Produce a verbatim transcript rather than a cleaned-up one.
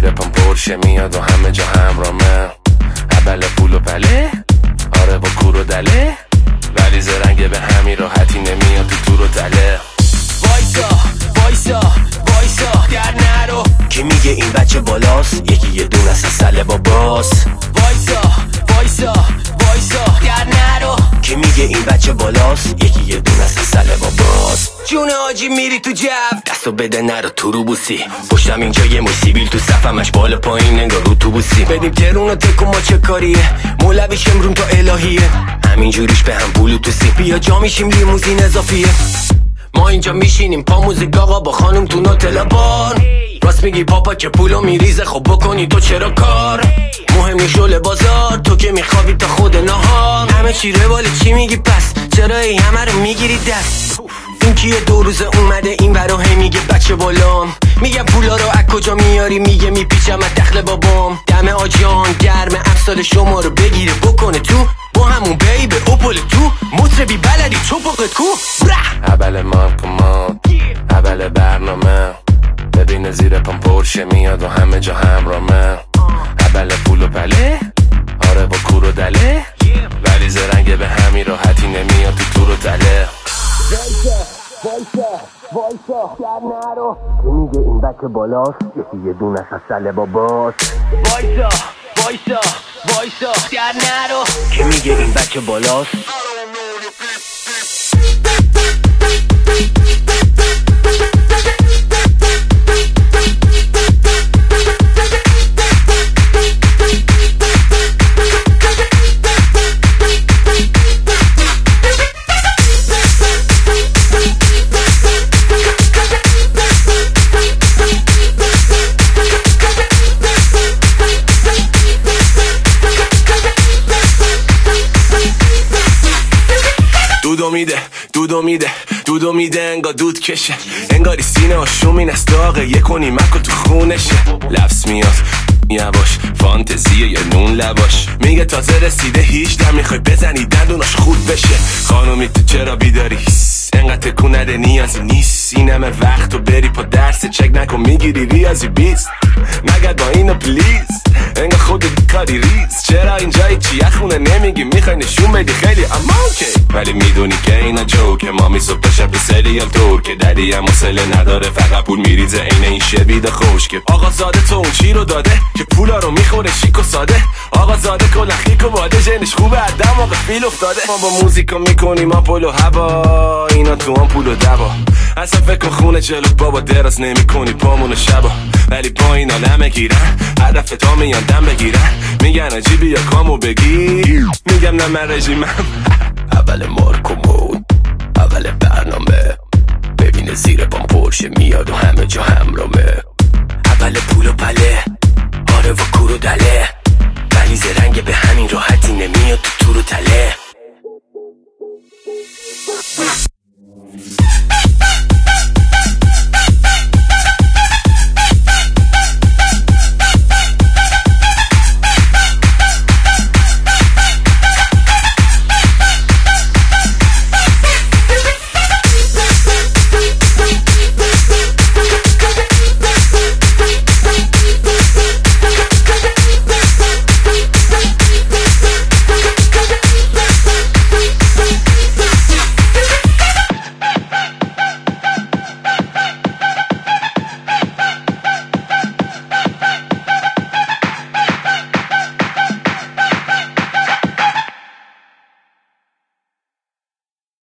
زیر پام پرشه میاد و همه جا همرامه. اول پول و پله، آره با کور و دله، ولی زرنگ به همین راحتی نمیاد تو تور و تله. وایسا وایسا وایسا در نرو، کی میگه این بچه بالاست؟ یکی یه دونه از سله باباست. وایسا وایسا وایسا در نرو، کی میگه این بچه بالاست؟ یکی یه دونه از سله باباست. جون آجی میری تو جو، دستو بده نرو تو رو بوسی. پشتم اینجا یه موسیبیل تو صفمش بالا پایین انگار رو تو بوسی. بدیم ترون و تکو ما چه کاریه، مولویش امرون تا الهیه. همینجوریش به هم بلوتوسی، بیا جا میشیم لیموزین اضافیه. ما اینجا میشینیم پا موزیک آقا با خانم تو نوتلا بار. راست میگی پاپا که پولو میریزه، خب بکنی تو چرا کار؟ مهم نیست شل بازار، تو که میخوابی تا خود نهار. همه چی رواله چی میگی پس؟ چرا ای همه رو میگیری دست؟ این کیه دو روزه اومده این برا هی میگه بچه بالام. میگه پولا رو از کجا میاری؟ میگه میپیچم از دخل بابام. دم آجان گرم افسال شما رو بگیره بکنه تو، با همون بیبه اوپل تو مطربی بلدی چوبقت کو. اول مارکومان، اول برنامه، ببینه زیر پام پرشه میاد و همه جا همرامه. اول پول و پله، آره با کور و دله، ولی زرنگ به همین راحتی نمیاد تو تور و تله. وایسا وایسا وایسا در نرو، کی میگه این بچه بالاست؟ یکی یه دونه از سله باباست. وایسا وایسا وایسا در نرو، کی میگه این بچه بالاست؟ دودو میده دودو میده دودو میده انگار دود کشه، انگاری سینه آشومین از داغه یه کنی مکو تو خونشه. لفظ میاد یواش فانتزیه یه نون لواش، میگه تازه رسیده هیچ دم میخوای بزنی دندوناش خود بشه. خانومی تو چرا بیداری؟ انقدر تکون نده نیازی نیست، این همه وقت و بری پا درس چک نکن میگیری ریاضی بیست. نگرد با اینو پلیز، انگار خودت کاری ریز. چرا اینجایی چیه خونه نمیگی؟ میخوای نشون بدی خیلی اما اوکی، ولی میدونی که اینا جوکه. مامی صبح شب به سریال ترکه، ددی هم حوصله نداره فقط پول میریزه عین این شوید خوشگه. آقا زاده تو اون چی رو داده که پولا رو میخوره شیک و ساده؟ آقا زاده کلا خیک و واده، جنش خوبه از دماغ فیل افتاده. ما با موزیکا میکنیم آپول و هوا، اینا تو هم پول و دوا. اصلا فکر کن خونه جلو بابا دراز نمی کنی پامون شبا، ولی با اینا نمیگیرن هدف تا میان دم بگیرن. میگن عجیبی یا کامو بگیر، میگم نه من رژیمم. اول مارکومون، اول برنامه، ببینه زیر پام پرشه میاد و همه جا همرامه.